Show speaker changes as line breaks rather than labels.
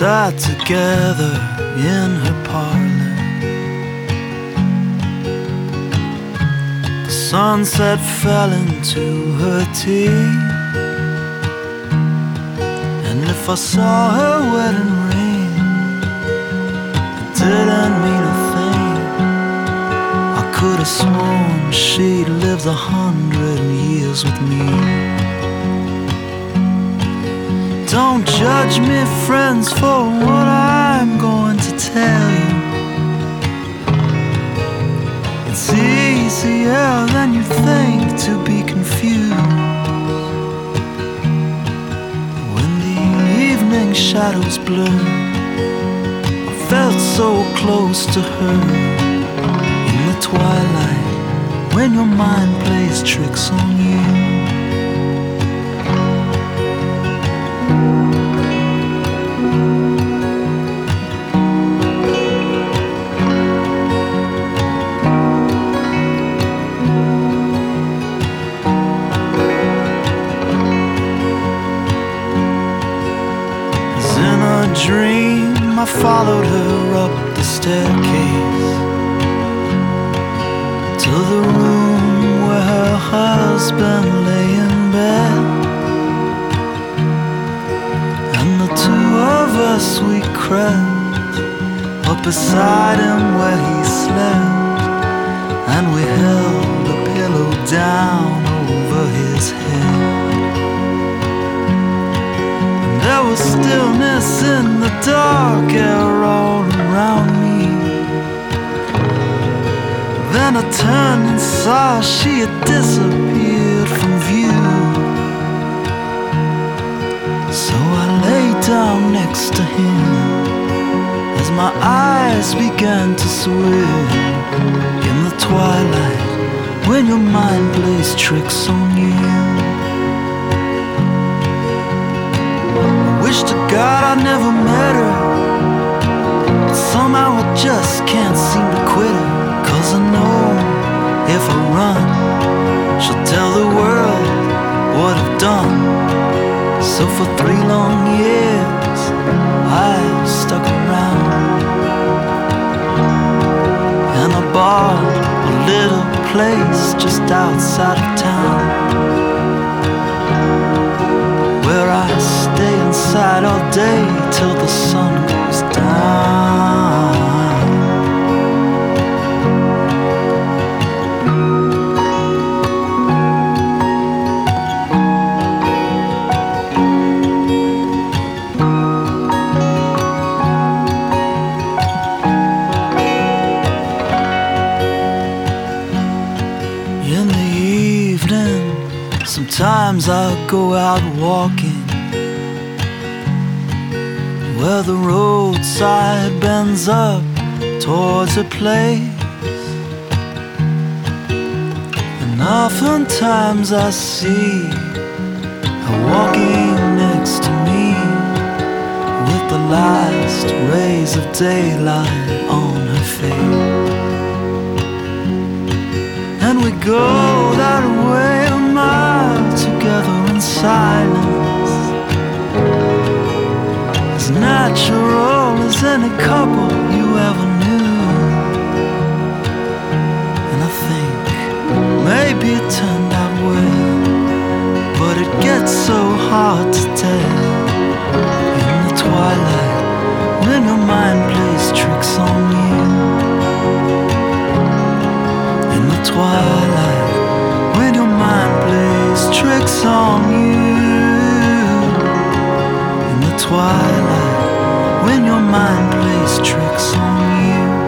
sat together in her parlor. The sunset fell into her tea, and if I saw her wedding ring, it didn't mean a thing. I could have sworn she'd lived 100 years with me. Don't judge me, friends, for what I'm going to tell you. It's easier than you think to be confused. When the evening shadows blur, I felt so close to her. In the twilight, when your mind plays tricks on you. Dream, I followed her up the staircase to the room where her husband lay in bed, and the two of us, we crept up beside him where he slept, and we held a pillow down over his head. There was stillness in the dark air all around me. Then I turned and saw she had disappeared from view. So I lay down next to him as my eyes began to swim. In the twilight, when your mind plays tricks on you. Wish to God I never met her, but somehow I just can't seem to quit her. 'Cause I know if I run, she'll tell the world what I've done. So for 3 long years I've stuck around, and I bought a little place just outside of town, where I stay inside all day till the sun goes down. In the evening, sometimes I'll go out walking where the roadside bends up towards a place, and oftentimes I see her walking next to me with the last rays of daylight on her face. And we go that way a mile together in silence, as natural as any couple you ever knew. And I think maybe it turned out well, but it gets so hard to tell. In the twilight, when your mind plays tricks on you. In the twilight, when your mind plays tricks on you. In the twilight, when your mind plays tricks on you.